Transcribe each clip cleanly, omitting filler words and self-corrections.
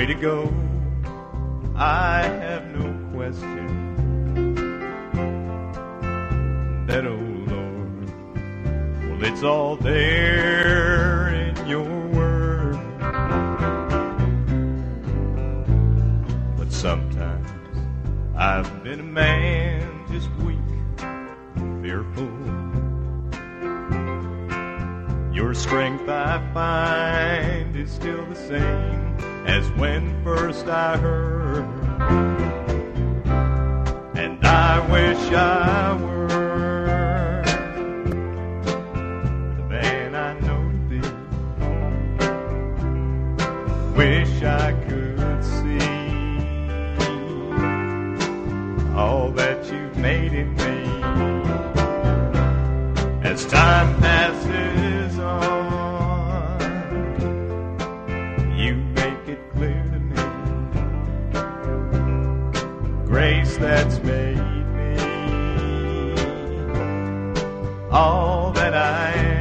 way to go. I have no question that, oh Lord, well, it's all there in your word. But sometimes I've been a man just weak, fearful. Your strength I find is still the same as when first I heard. And I wish I were the man I know to be. Wish I could see all that you've made in me. As time passes on, you make it clear to me. Grace that's made me all that I am.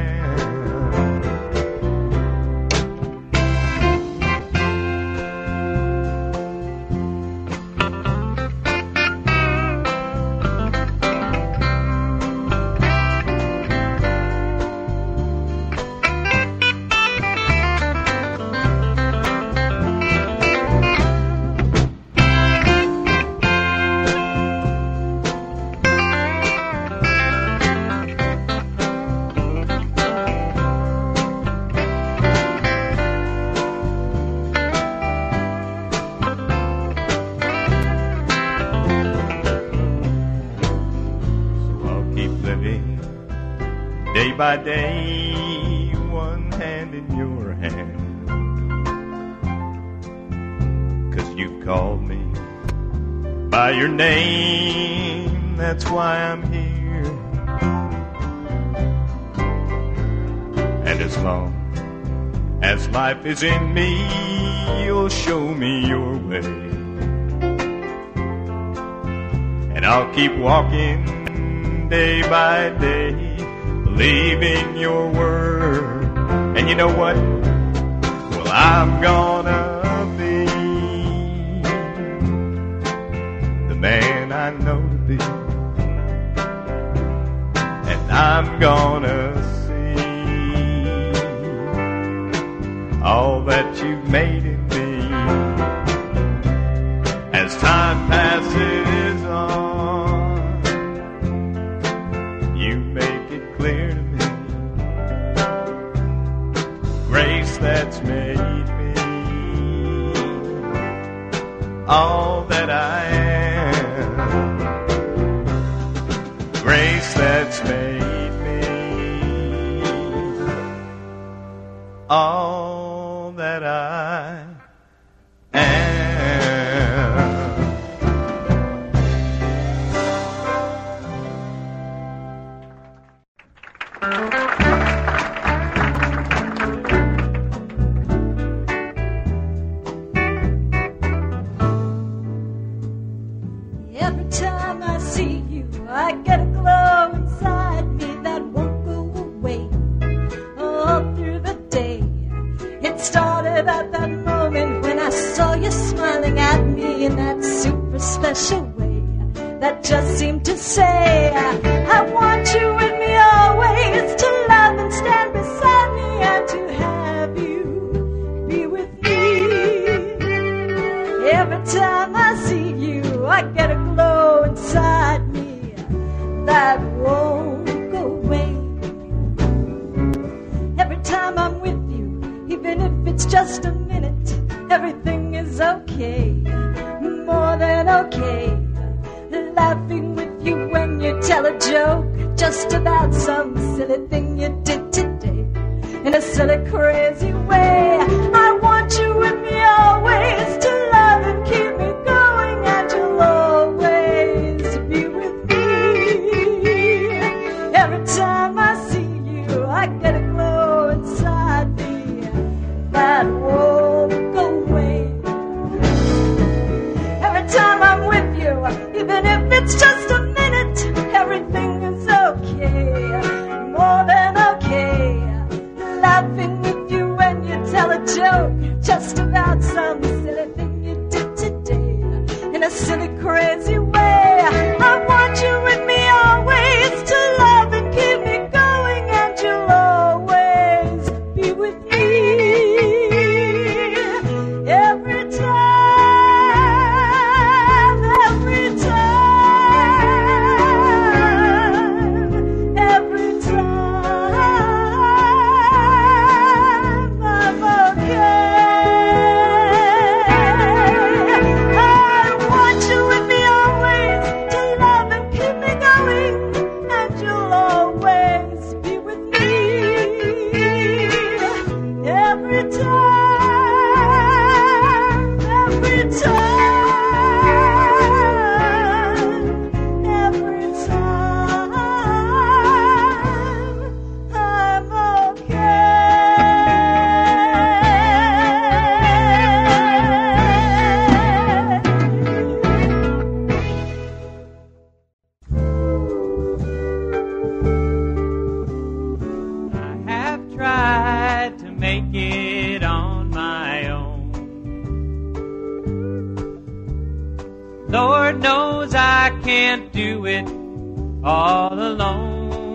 Day by day, one hand in your hand, 'cause you called me by your name, that's why I'm here. And as long as life is in me, you'll show me your way, and I'll keep walking day by day, believing your word. And you know what? Well, I'm gonna be the man I know to be, and I'm gonna see all that you've made in me. As time passes on, you make it clear to me. Grace that's made me all that I am. Grace that's made me all that I am. Every time I see you, I get a glow inside me that won't go away all through the day. It started at that moment when I saw you smiling at me in that super special way that just seemed to say, I want you with me always, to love and stand beside me, and to have you be with me. Every time I see you, I get a glow inside me that won't go away. Every time I'm with you, even if it's just a minute, everything is okay, more than okay. Laughing with you when you tell a joke just about some silly thing you did today, in a silly, crazy way. I want you with me always, to love and keep me going, and you'll always be with me. Every time I see you, I get a glow inside me that won't go away. Every time I'm with you, even if it's just a minute, everything is okay, more than okay. Laughing with you when all alone.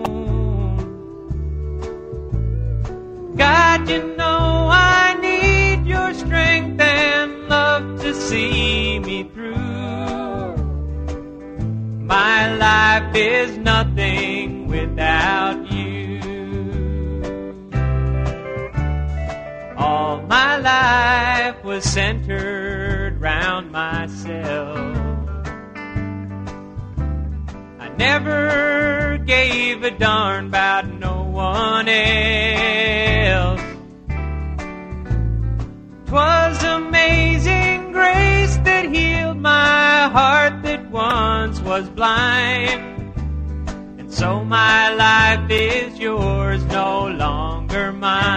God, you know I need your strength and love to see me through. My life is nothing without you. All my life was centered round myself. I never gave a darn about no one else. 'Twas amazing grace that healed my heart that once was blind. And so my life is yours, no longer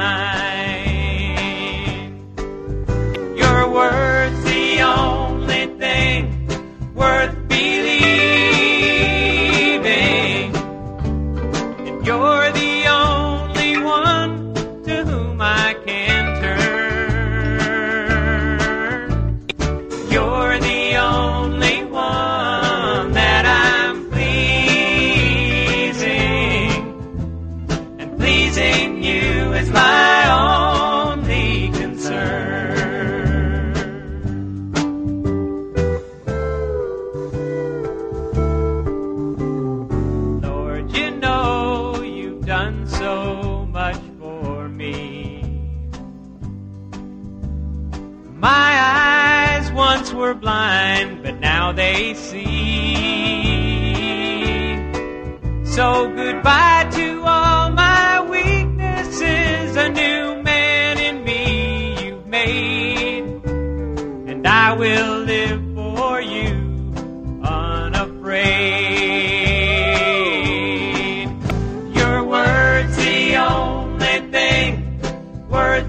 mine. Your word's the only thing worth believing, and you're the only one to whom I can turn. You're the only one that I'm pleasing, and pleasing you is my only concern. Lord, you know you've done so much for me. My eyes once were blind, but now they see. So goodbye to all my weaknesses, a new man in me you've made, and I will live for you unafraid. Your word's the only thing worth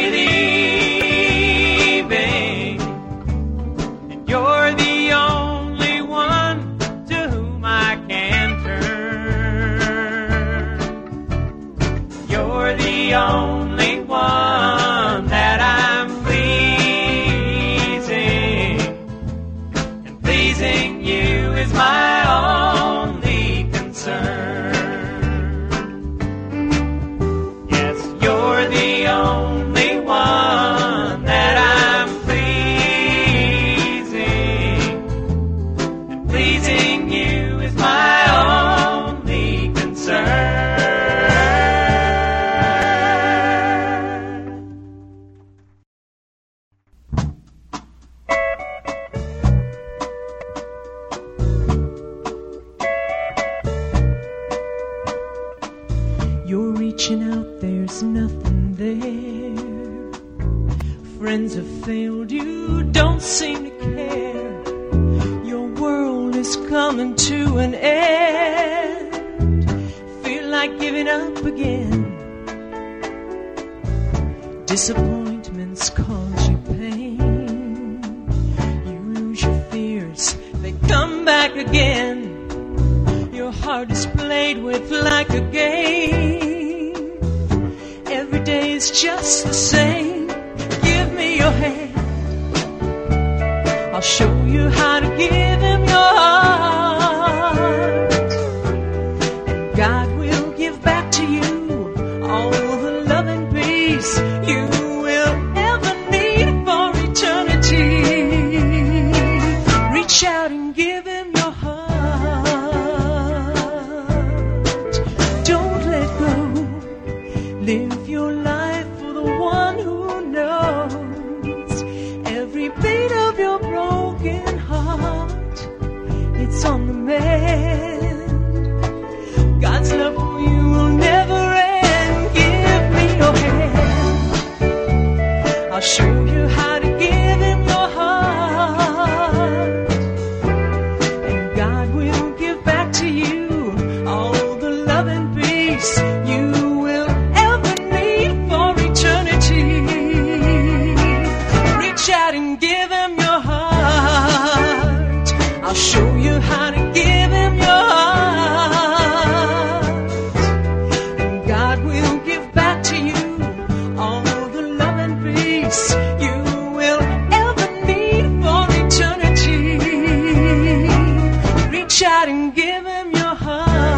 believing, and you're the only one to whom I can turn. You're the only one that I'm pleasing, and pleasing you is my only concern. Yes, you're the only one that I'm pleasing, and pleasing you is my only concern. You're reaching out, there's nothing there. Friends have failed you, don't seem to care. Your world is coming to an end. Feel like giving up again. Disappointments cause you pain. You lose your fears, they come back again. Your heart is played with like a game. Every day is just the same. Give me your hand, I'll show you how to give him your heart. And God will give back to you all the love and peace you will ever need for eternity. Reach out and give him your heart. Don't let go. Live your life for the one who knows every beat of your broken heart. It's on the mend. God's love for you will never end. Give me your hand, I'll show you how to give him your heart. And God will give back to you all the love and peace you will ever need for eternity. Reach out and give him your heart, I'll show you how to give him your heart. And God will give back to you all the love and peace you will ever need for eternity. Reach out and give him your heart.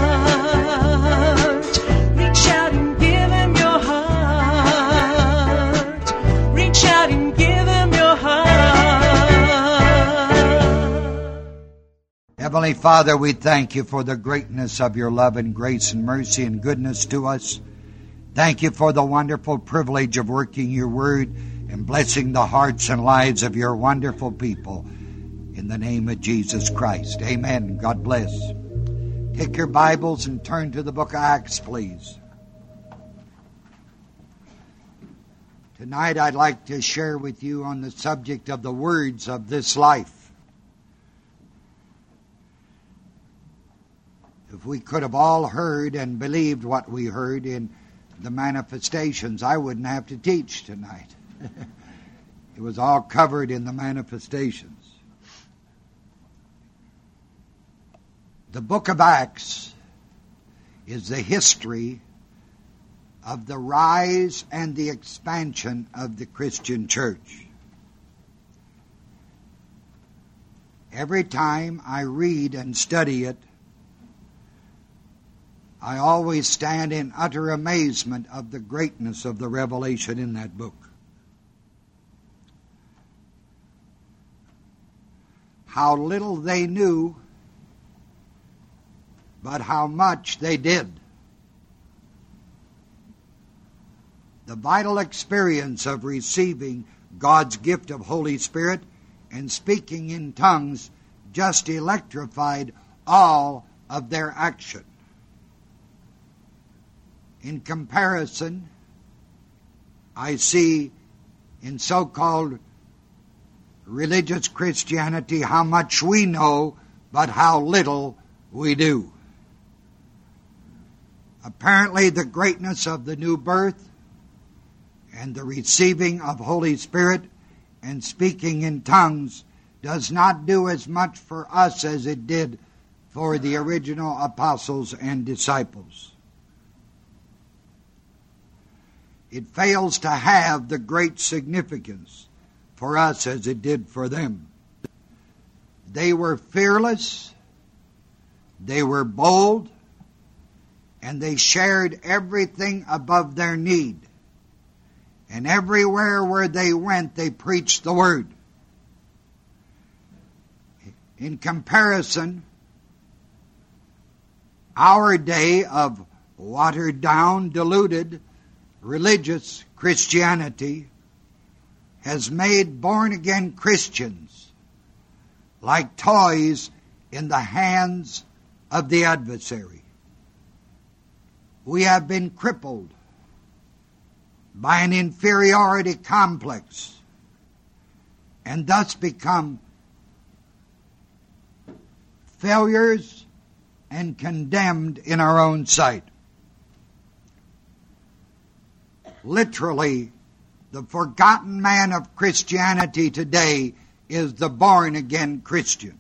Heavenly Father, we thank you for the greatness of your love and grace and mercy and goodness to us. Thank you for the wonderful privilege of working your word and blessing the hearts and lives of your wonderful people. In the name of Jesus Christ. Amen. God bless. Take your Bibles and turn to the book of Acts, please. Tonight I'd like to share with you on the subject of the words of this life. If we could have all heard and believed what we heard in the manifestations, I wouldn't have to teach tonight. It was all covered in the manifestations. The book of Acts is the history of the rise and the expansion of the Christian church. Every time I read and study it, I always stand in utter amazement of the greatness of the revelation in that book. How little they knew, but how much they did. The vital experience of receiving God's gift of Holy Spirit and speaking in tongues just electrified all of their action. In comparison, I see in so-called religious Christianity how much we know, but how little we do. Apparently, the greatness of the new birth and the receiving of Holy Spirit and speaking in tongues does not do as much for us as it did for the original apostles and disciples. It fails to have the great significance for us as it did for them. They were fearless, they were bold, and they shared everything above their need. And everywhere where they went, they preached the word. In comparison, our day of watered down, diluted, religious Christianity has made born-again Christians like toys in the hands of the adversary. We have been crippled by an inferiority complex and thus become failures and condemned in our own sight. Literally, the forgotten man of Christianity today is the born-again Christian.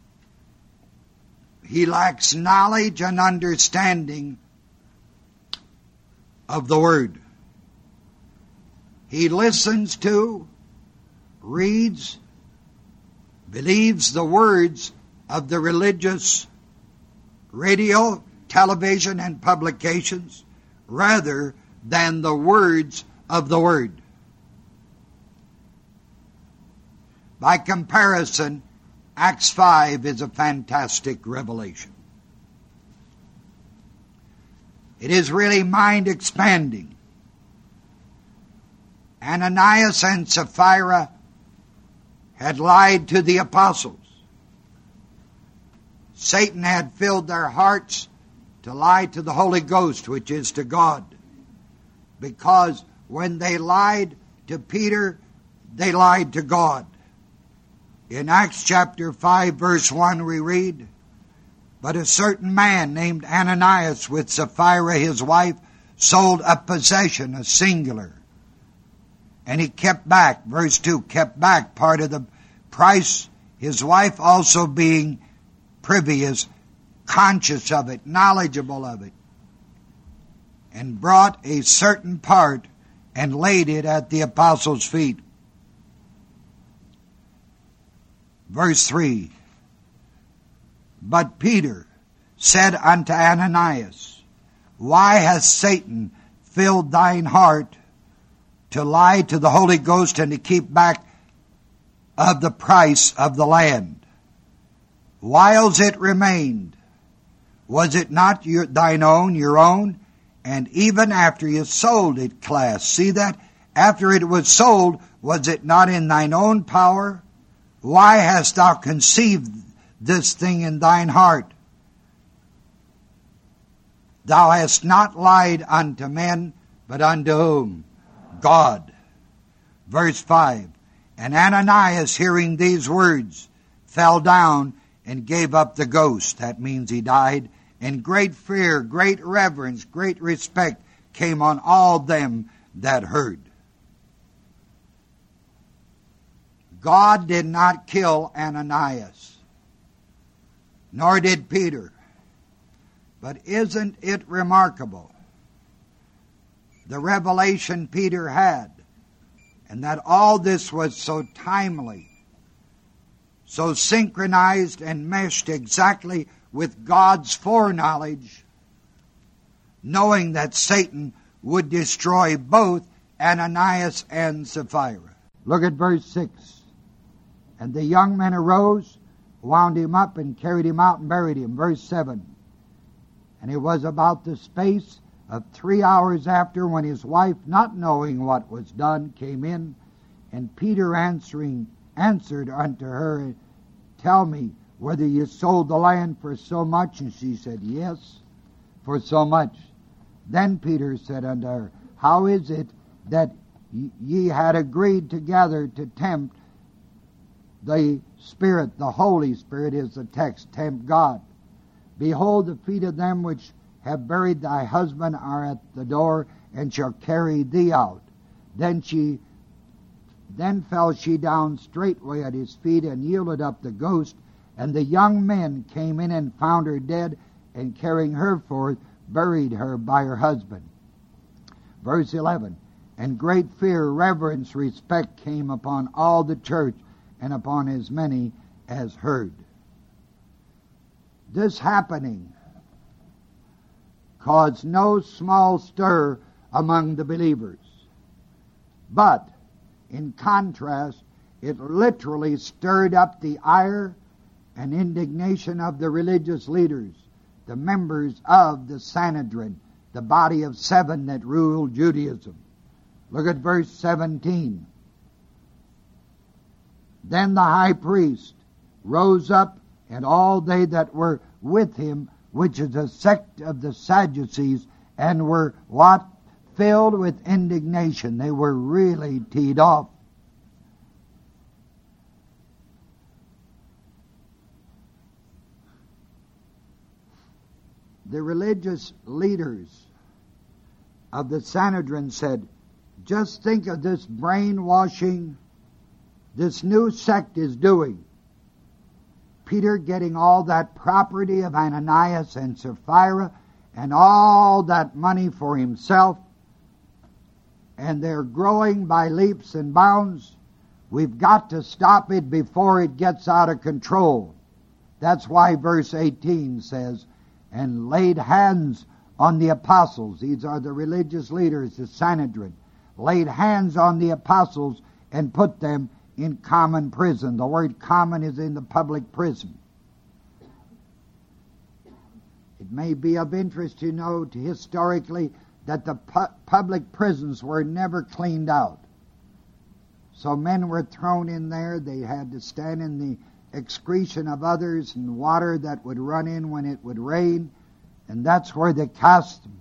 He lacks knowledge and understanding of the Word. He listens to, reads, believes the words of the religious radio, television, and publications rather than the words of the Word. By comparison, Acts 5 is a fantastic revelation. It is really mind-expanding. Ananias and Sapphira had lied to the apostles. Satan had filled their hearts to lie to the Holy Ghost, which is to God. Because when they lied to Peter, they lied to God. In Acts chapter 5, verse 1, we read, "But a certain man named Ananias with Sapphira his wife sold a possession, a singular. And he kept back," verse 2, kept back part of the price, his wife also being privy, is conscious of it, knowledgeable of it, and brought a certain part and laid it at the apostles' feet. Verse 3, "But Peter said unto Ananias, Why has Satan filled thine heart to lie to the Holy Ghost and to keep back of the price of the land? whiles it remained, was it not thine own, your own? And even after you sold it, class. See that? After it was sold, was it not in thine own power? Why hast thou conceived this thing in thine heart? Thou hast not lied unto men, but unto whom? God. Verse 5. And Ananias, hearing these words, fell down and gave up the ghost. That means he died. And great fear, great reverence, great respect came on all them that heard. God did not kill Ananias, nor did Peter. But isn't it remarkable, the revelation Peter had, and that all this was so timely, so synchronized and meshed exactly with God's foreknowledge, knowing that Satan would destroy both Ananias and Sapphira. Look at verse 6. And the young men arose, wound him up, and carried him out and buried him. Verse 7. And it was about the space of 3 hours after, when his wife, not knowing what was done, came in, and Peter answered unto her, Tell me whether you sold the land for so much. And she said, Yes, for so much. Then Peter said unto her, How is it that ye had agreed together to tempt the Spirit? The Holy Spirit is the text, tempt God. Behold, the feet of them which have buried thy husband are at the door, and shall carry thee out. Then fell she down straightway at his feet, and yielded up the ghost. And the young men came in and found her dead, and carrying her forth, buried her by her husband. Verse 11. And great fear, reverence, respect came upon all the church, and upon as many as heard. This happening caused no small stir among the believers. But, in contrast, it literally stirred up the ire and indignation of the religious leaders, the members of the Sanhedrin, the body of 7 that ruled Judaism. Look at verse 17. Then the high priest rose up, and all they that were with him, which is a sect of the Sadducees, and were what? Filled with indignation. They were really teed off. The religious leaders of the Sanhedrin said, just think of this brainwashing this new sect is doing. Peter getting all that property of Ananias and Sapphira and all that money for himself, and they're growing by leaps and bounds. We've got to stop it before it gets out of control. That's why verse 18 says, and laid hands on the apostles. These are the religious leaders, the Sanhedrin. Laid hands on the apostles and put them in common prison. The word common is in the public prison. It may be of interest to note historically that the public prisons were never cleaned out. So men were thrown in there. They had to stand in the excretion of others and water that would run in when it would rain. And that's where they cast them.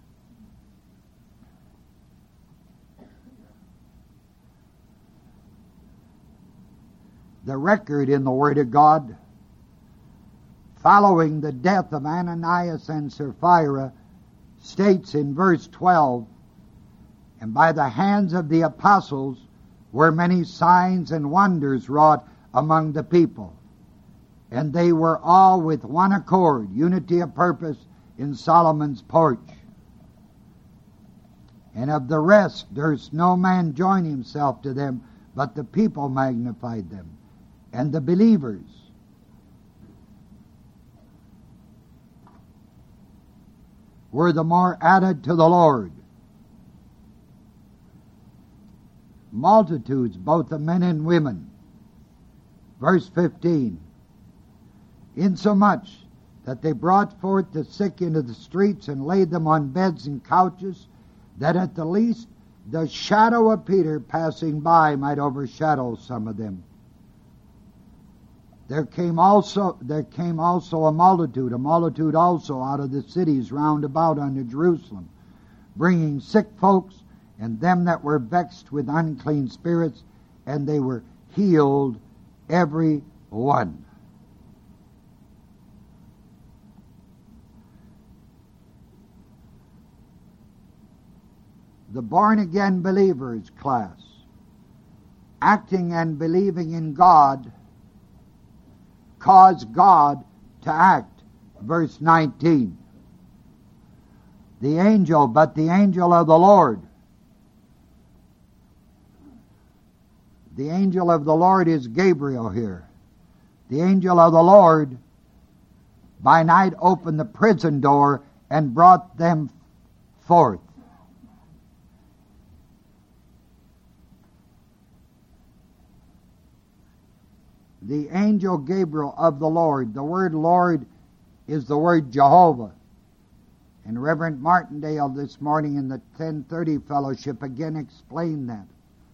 The record in the Word of God following the death of Ananias and Sapphira states in verse 12, and by the hands of the apostles were many signs and wonders wrought among the people. And they were all with one accord, unity of purpose in Solomon's porch. And of the rest durst no man join himself to them, but the people magnified them. And the believers were the more added to the Lord. Multitudes, both of men and women. Verse 15. insomuch that they brought forth the sick into the streets and laid them on beds and couches, that at the least the shadow of Peter passing by might overshadow some of them. There came also a multitude also out of the cities round about unto Jerusalem, bringing sick folks and them that were vexed with unclean spirits, and they were healed every one. The born-again believers class, acting and believing in God, cause God to act. Verse 19. But the angel of the Lord. The angel of the Lord is Gabriel here. The angel of the Lord by night opened the prison door and brought them forth. The angel Gabriel of the Lord. The word Lord is the word Jehovah. And Reverend Martindale this morning in the 1030 fellowship again explained that.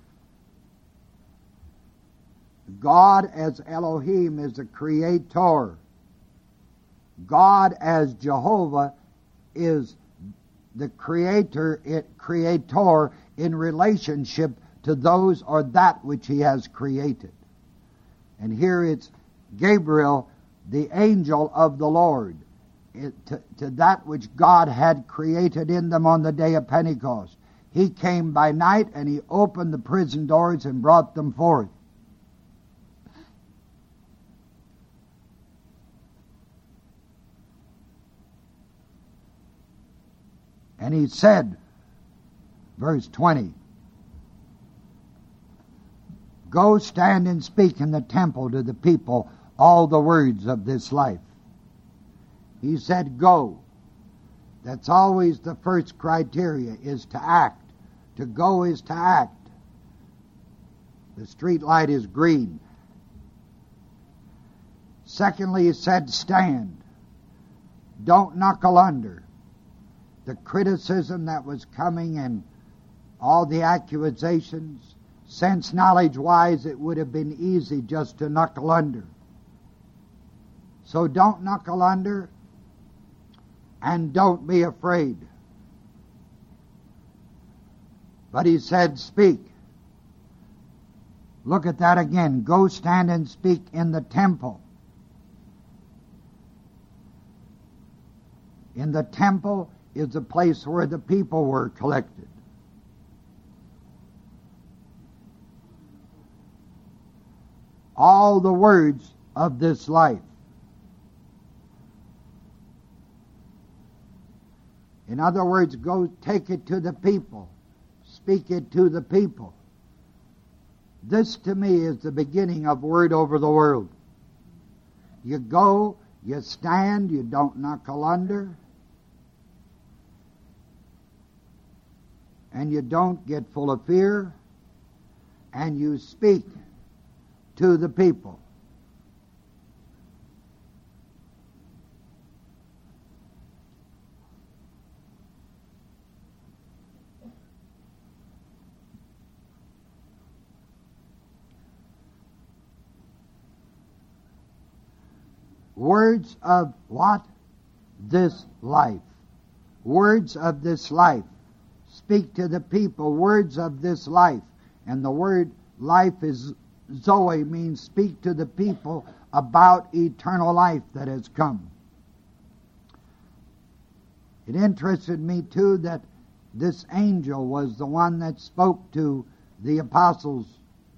God as Elohim is the creator. God as Jehovah is the creator in relationship to those or that which he has created. And here it's Gabriel, the angel of the Lord, to that which God had created in them on the day of Pentecost. He came by night and he opened the prison doors and brought them forth. And he said, verse 20, go stand and speak in the temple to the people all the words of this life. He said, go. That's always the first criteria, is to act. To go is to act. The street light is green. Secondly, he said, stand. Don't knuckle under. The criticism that was coming and all the accusations, sense knowledge-wise, it would have been easy just to knuckle under. So don't knuckle under and don't be afraid. But he said, speak. Look at that again. Go stand and speak in the temple. In the temple is the place where the people were collected. All the words of this life. In other words, go take it to the people. Speak it to the people. This to me is the beginning of Word over the World. You go, you stand, you don't knuckle under, and you don't get full of fear, and you speak to the people. Words of what? This life. Words of this life. Speak to the people, words of this life. And the word life is Zoe, means speak to the people about eternal life that has come. It interested me too that this angel was the one that spoke to the apostles,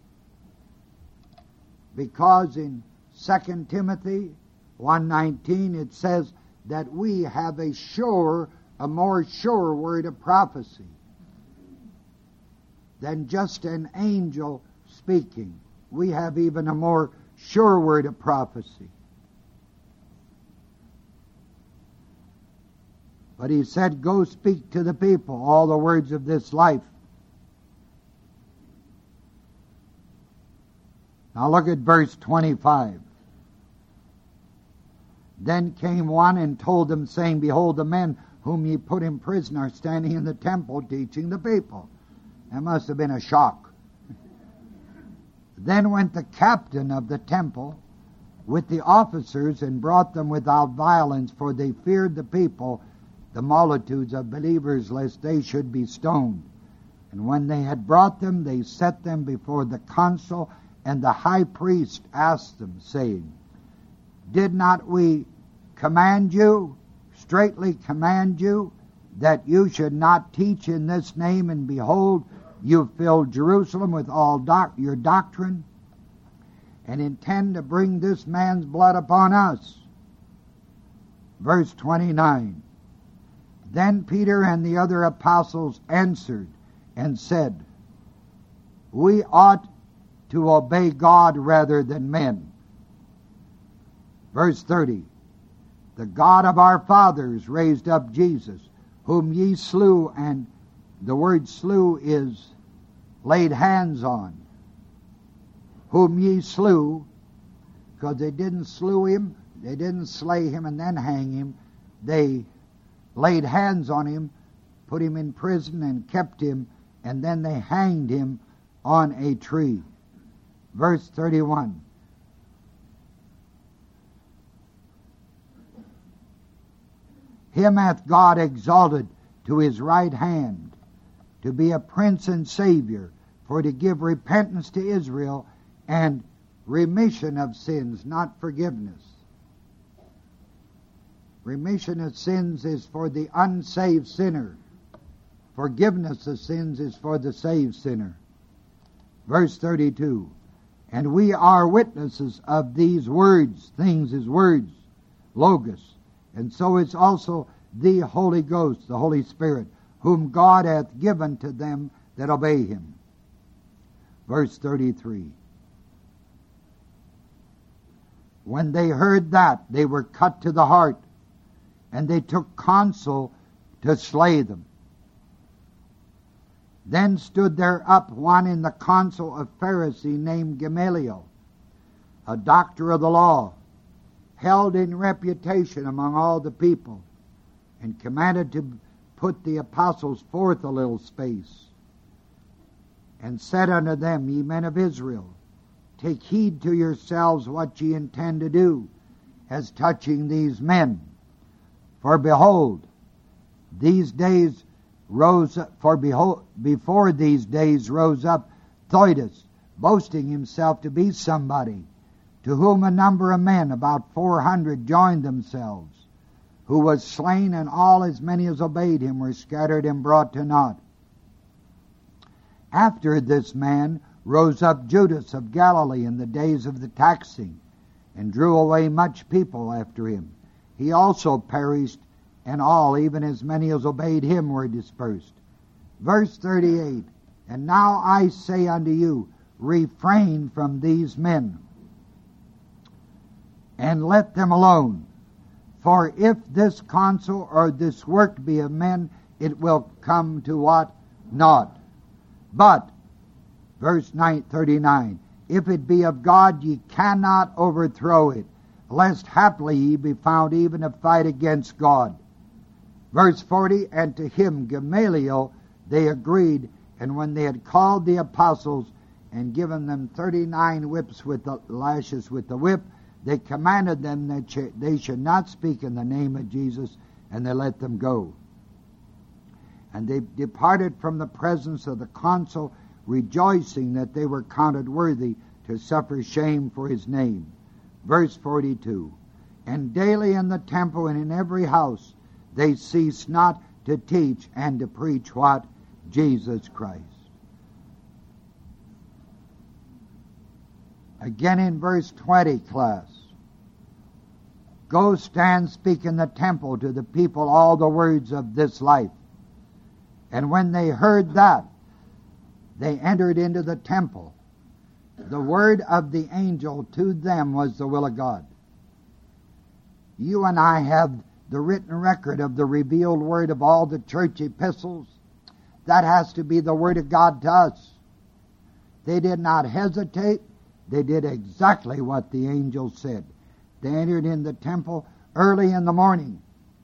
because in 2 Timothy 1:19 it says that we have a more sure word of prophecy than just an angel speaking. We have even a more sure word of prophecy. But he said, go speak to the people all the words of this life. Now look at verse 25. Then came one and told them, saying, Behold, the men whom ye put in prison are standing in the temple teaching the people. That must have been a shock. Then went the captain of the temple with the officers and brought them without violence, for they feared the people, the multitudes of believers, lest they should be stoned. And when they had brought them, they set them before the consul, and the high priest asked them, saying, Did not we command you, straitly command you, that you should not teach in this name? And behold, you filled Jerusalem with all your doctrine, and intend to bring this man's blood upon us. Verse 29. Then Peter and the other apostles answered and said, We ought to obey God rather than men. Verse 30. The God of our fathers raised up Jesus, whom ye slew, and the word slew is laid hands on. Whom ye slew, because they didn't slew him, they didn't slay him and then hang him. They laid hands on him, put him in prison and kept him, and then they hanged him on a tree. Verse 31. Him hath God exalted to his right hand, to be a prince and savior, for to give repentance to Israel and remission of sins, not forgiveness. Remission of sins is for the unsaved sinner. Forgiveness of sins is for the saved sinner. Verse 32. And we are witnesses of these words. Things is words. Logos. And so is also the Holy Ghost, the Holy Spirit, whom God hath given to them that obey him. Verse 33. When they heard that, they were cut to the heart, and they took counsel to slay them. Then stood there up one in the council of Pharisee named Gamaliel, a doctor of the law, held in reputation among all the people, and commanded to put the apostles forth a little space, and said unto them, Ye men of Israel, take heed to yourselves what ye intend to do as touching these men. For behold, these days rose up, before these days rose up Theudas, boasting himself to be somebody, to whom a number of men, about 400, joined themselves, who was slain, and all as many as obeyed him were scattered and brought to naught. After this man rose up Judas of Galilee in the days of the taxing, and drew away much people after him. He also perished, and all, even as many as obeyed him, were dispersed. Verse 38, And now I say unto you, refrain from these men, and let them alone. For if this counsel or this work be of men, it will come to what? Naught. But, verse 39, if it be of God, ye cannot overthrow it, lest haply ye be found even to fight against God. Verse 40, And to him, Gamaliel, they agreed, and when they had called the apostles and given them 39 whips with the lashes with the whip, they commanded them that they should not speak in the name of Jesus, and they let them go. And they departed from the presence of the consul, rejoicing that they were counted worthy to suffer shame for his name. Verse 42, And daily in the temple and in every house they cease not to teach and to preach what? Jesus Christ. Again in verse 20, class. Go stand, speak in the temple to the people all the words of this life. And when they heard that, they entered into the temple. The word of the angel to them was the will of God. You and I have the written record of the revealed word of all the church epistles. That has to be the word of God to us. They did not hesitate. They did exactly what the angel said. They entered in the temple early in the morning.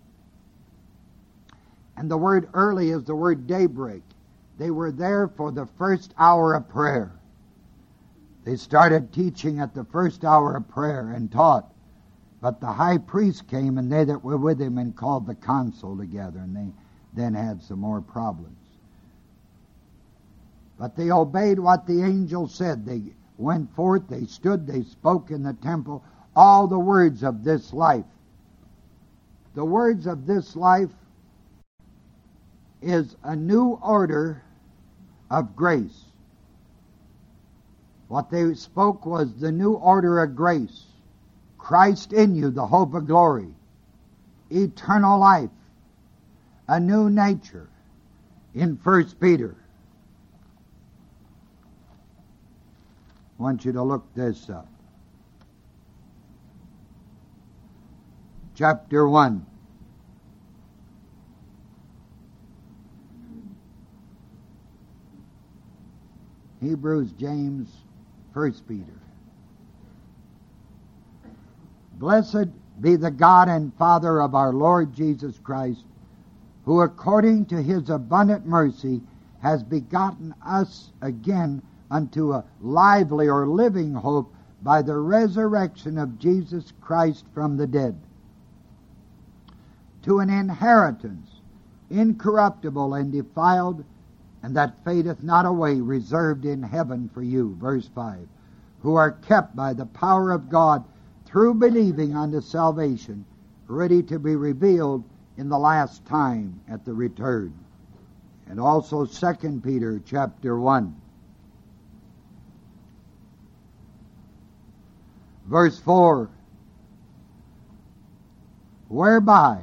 And the word early is the word daybreak. They were there for the first hour of prayer. They started teaching at the first hour of prayer and taught. But the high priest came, and they that were with him, and called the council together, and they then had some more problems. But they obeyed what the angel said. They went forth, they stood, they spoke in the temple all the words of this life. The words of this life is a new order of grace. What they spoke was the new order of grace. Christ in you, the hope of glory, eternal life, a new nature in 1 Peter. I want you to look this up. Chapter 1. Hebrews, James, 1 Peter. Blessed be the God and Father of our Lord Jesus Christ, who according to his abundant mercy has begotten us again unto a lively or living hope by the resurrection of Jesus Christ from the dead, to an inheritance incorruptible and defiled, and that fadeth not away, reserved in heaven for you. Verse 5. Who are kept by the power of God through believing unto salvation, ready to be revealed in the last time at the return. And also 2 Peter chapter 1. Verse 4. Whereby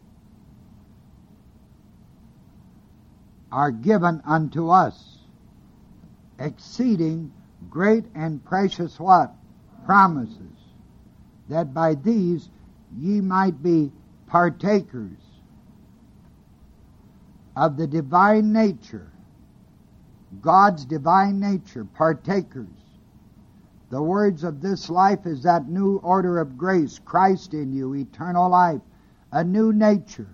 are given unto us exceeding great and precious what? Promises, that by these ye might be partakers of the divine nature, God's divine nature, partakers. The words of this life is that new order of grace, Christ in you, eternal life, a new nature,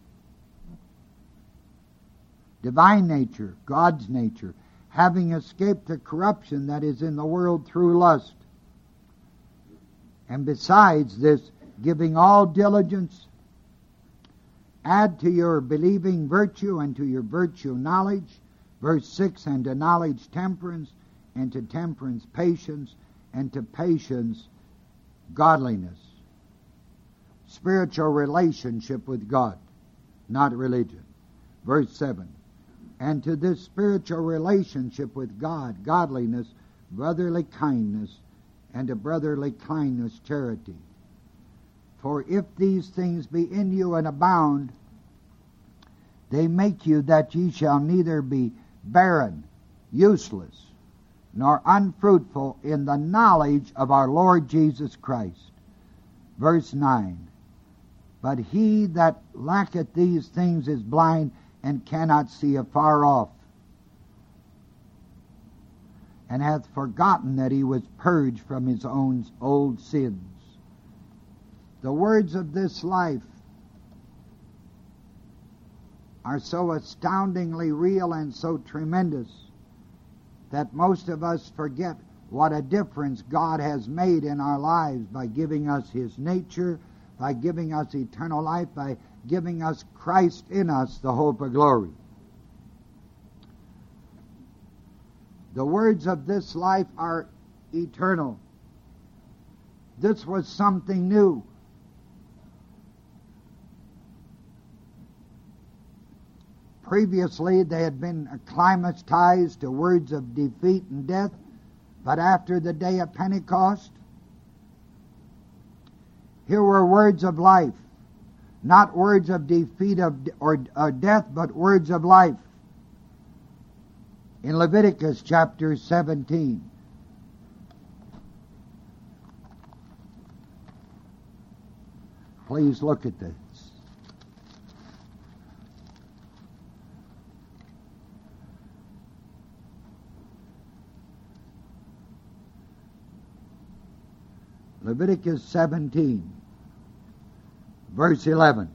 divine nature, God's nature, having escaped the corruption that is in the world through lust. And besides this, giving all diligence, add to your believing virtue, and to your virtue knowledge. Verse 6, and to knowledge temperance, and to temperance patience, and to patience godliness. Spiritual relationship with God, not religion. Verse 7, and to this spiritual relationship with God, godliness, brotherly kindness, and to brotherly kindness charity. For if these things be in you and abound, they make you that ye shall neither be barren, useless, nor unfruitful in the knowledge of our Lord Jesus Christ. Verse 9, but he that lacketh these things is blind, and cannot see afar off, and hath forgotten that he was purged from his own old sins. The words of this life are so astoundingly real and so tremendous that most of us forget what a difference God has made in our lives by giving us his nature, by giving us eternal life, by giving us Christ in us, the hope of glory. The words of this life are eternal. This was something new. Previously, they had been acclimatized to words of defeat and death, but after the day of Pentecost, here were words of life. Not words of defeat or death, but words of life. In Leviticus chapter 17. Please look at this. Leviticus 17. Verse 11.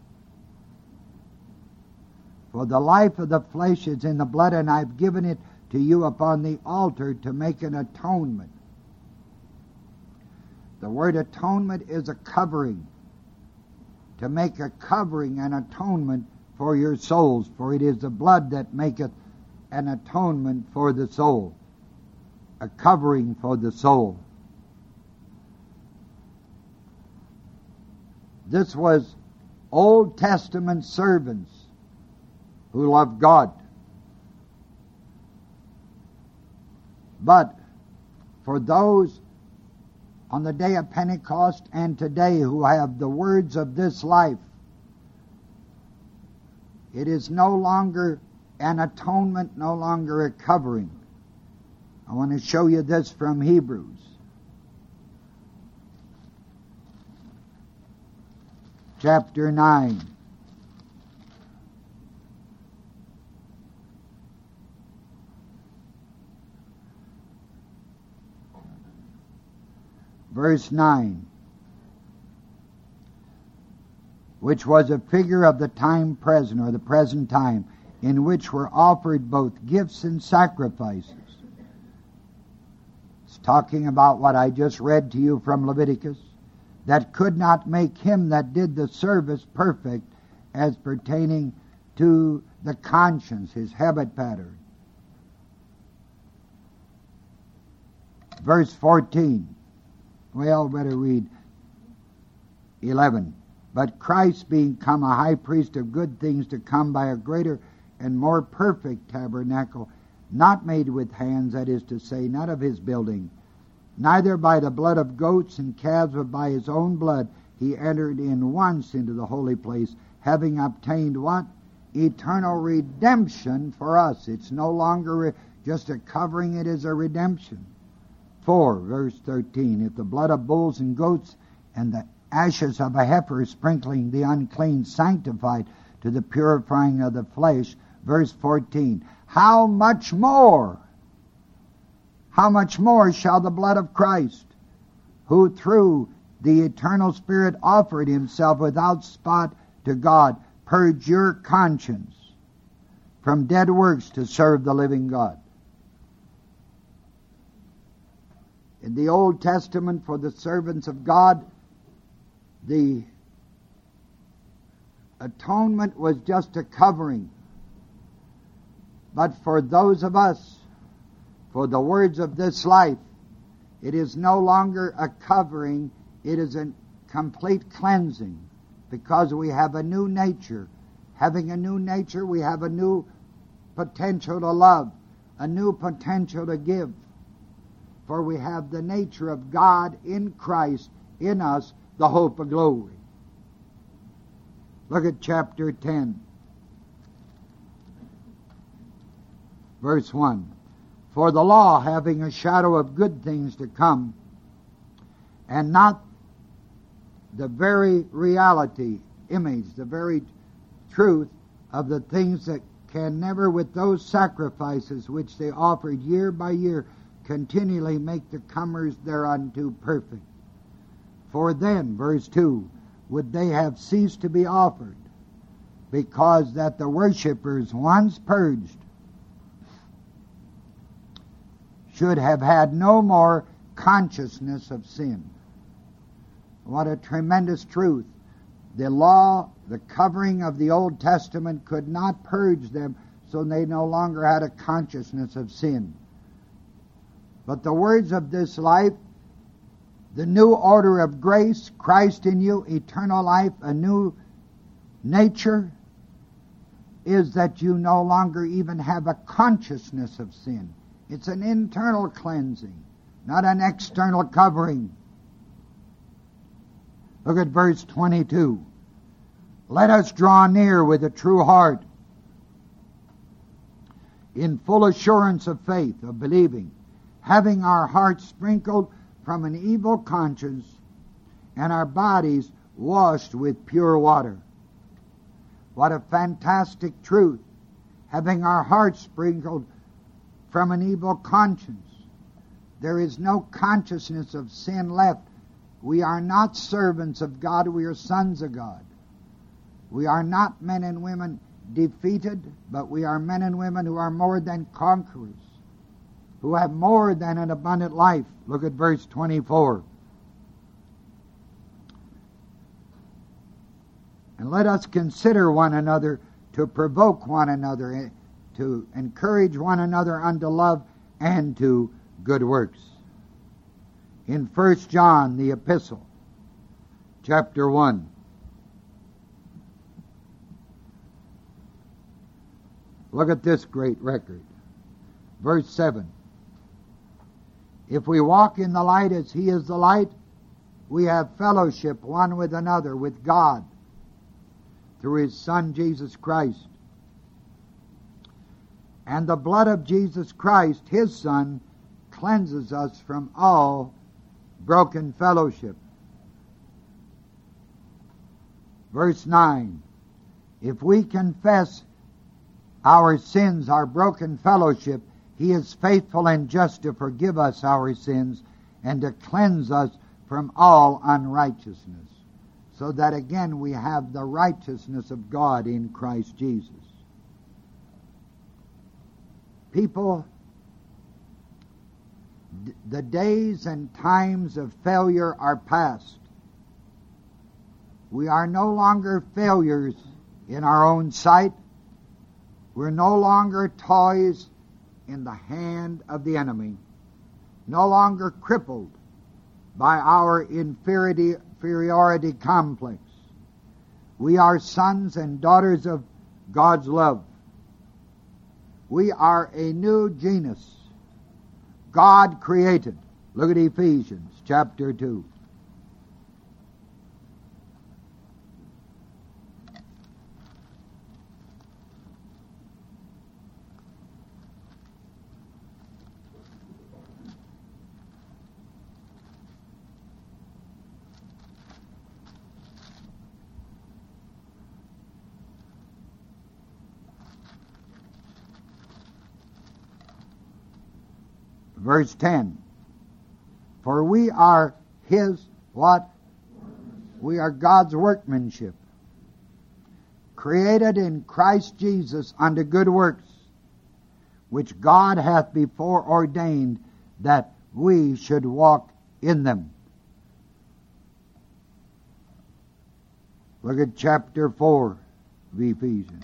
For the life of the flesh is in the blood, and I've given it to you upon the altar to make an atonement. The word atonement is a covering. To make a covering, an atonement for your souls. For it is the blood that maketh an atonement for the soul. A covering for the soul. This was Old Testament servants who loved God. But for those on the day of Pentecost and today who have the words of this life, it is no longer an atonement, no longer a covering. I want to show you this from Hebrews. Chapter 9. Verse 9, which was a figure of the time present, or the present time, in which were offered both gifts and sacrifices. It's talking about what I just read to you from Leviticus, that could not make him that did the service perfect as pertaining to the conscience, his habit pattern. Verse 14. Well, better read 11. But Christ being come a high priest of good things to come by a greater and more perfect tabernacle, not made with hands, that is to say, not of his building, neither by the blood of goats and calves, but by his own blood, he entered in once into the holy place, having obtained what? Eternal redemption for us. It's no longer just a covering, it is a redemption. 4, verse 13, if the blood of bulls and goats and the ashes of a heifer sprinkling the unclean sanctified to the purifying of the flesh. Verse 14, how much more shall the blood of Christ, who through the eternal Spirit offered himself without spot to God, purge your conscience from dead works to serve the living God. In the Old Testament, for the servants of God, the atonement was just a covering. But for those of us, for the words of this life, it is no longer a covering, it is a complete cleansing, because we have a new nature. Having a new nature, we have a new potential to love, a new potential to give. For we have the nature of God in Christ, in us, the hope of glory. Look at chapter 10, verse 1. For the law, having a shadow of good things to come, and not the very reality, image, the very truth of the things that can never, with those sacrifices which they offered year by year, continually make the comers thereunto perfect. For then, verse 2, would they have ceased to be offered, because that the worshippers, once purged, should have had no more consciousness of sin. What a tremendous truth. The law, the covering of the Old Testament could not purge them, so they no longer had a consciousness of sin. But the words of this life, the new order of grace, Christ in you, eternal life, a new nature, is that you no longer even have a consciousness of sin. It's an internal cleansing, not an external covering. Look at verse 22. Let us draw near with a true heart, in full assurance of faith, of believing, having our hearts sprinkled from an evil conscience and our bodies washed with pure water. What a fantastic truth. Having our hearts sprinkled from an evil conscience. There is no consciousness of sin left We are not servants of God, we are sons of God. We are not men and women defeated, but we are men and women who are more than conquerors, who have more than an abundant life. Look at verse 24. And let us consider one another to provoke one another, to encourage one another unto love and to good works. In 1 John, the epistle, chapter 1. Look at this great record. Verse 7. If we walk in the light as He is the light, we have fellowship one with another, with God, through His Son Jesus Christ. And the blood of Jesus Christ, His Son, cleanses us from all broken fellowship. Verse 9. If we confess our sins, our broken fellowship, He is faithful and just to forgive us our sins and to cleanse us from all unrighteousness, so that again we have the righteousness of God in Christ Jesus. People, the days and times of failure are past. We are no longer failures in our own sight. We're no longer toys in the hand of the enemy, no longer crippled by our inferiority complex. We are sons and daughters of God's love. We are a new genus, God created. Look at Ephesians chapter 2. Verse 10. For we are His, what? We are God's workmanship, created in Christ Jesus unto good works, which God hath before ordained that we should walk in them. Look at chapter 4 of Ephesians.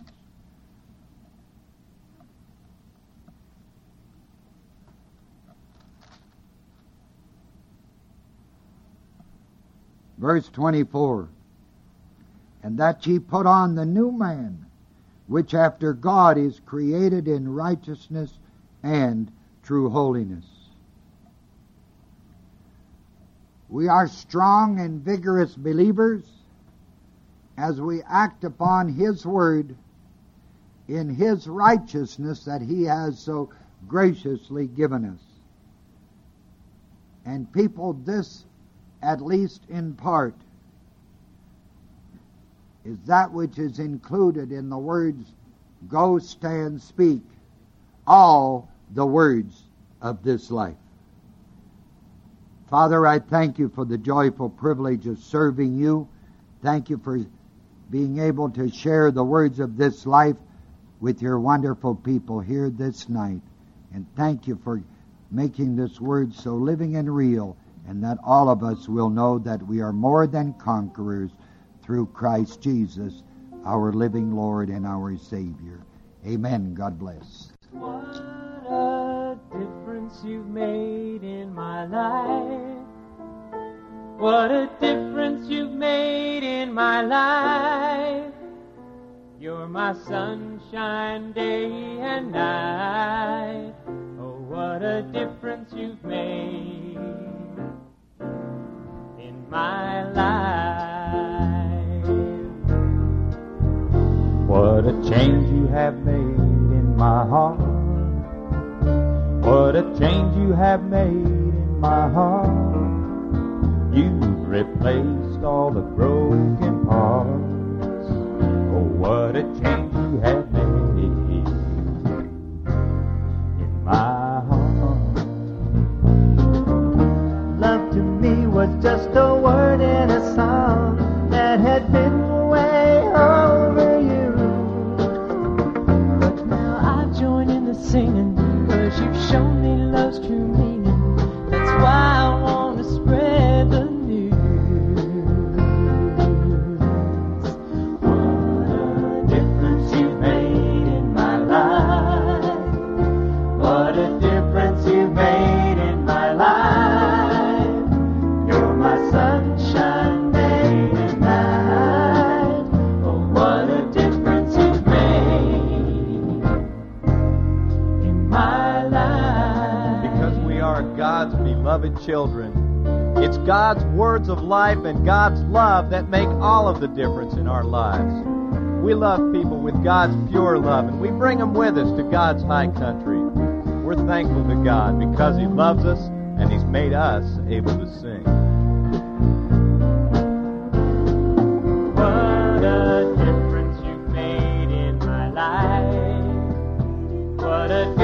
Verse 24. And that ye put on the new man, which after God is created in righteousness and true holiness. We are strong and vigorous believers as we act upon His word in His righteousness that He has so graciously given us. And people, this, at least in part, is that which is included in the words, go, stand, speak, all the words of this life. Father, I thank You for the joyful privilege of serving You. Thank You for being able to share the words of this life with Your wonderful people here this night. And thank You for making this word so living and real, and that all of us will know that we are more than conquerors through Christ Jesus, our living Lord and our Savior. Amen. God bless. What a difference You've made in my life. What a difference You've made in my life. You're my sunshine day and night. Oh, what a difference You've made in my life. What a change You have made in my heart. What a change You have made in my heart. You've replaced all the broken parts. Oh, what a change You have made in my heart. Love to me was just a word. singing, 'cause you've shown me love's true meaning. That's why I want to spread the news. What a difference you've made in my life. What a difference you've made in my life. You're my sunshine day and night. Oh, what a difference you've made in my life. Because we are God's beloved children. It's God's words of life and God's love that make all of the difference in our lives. We love people with God's pure love, and we bring them with us to God's high country. We're thankful to God because He loves us and He's made us able to sing. What a difference you've made in my life. What a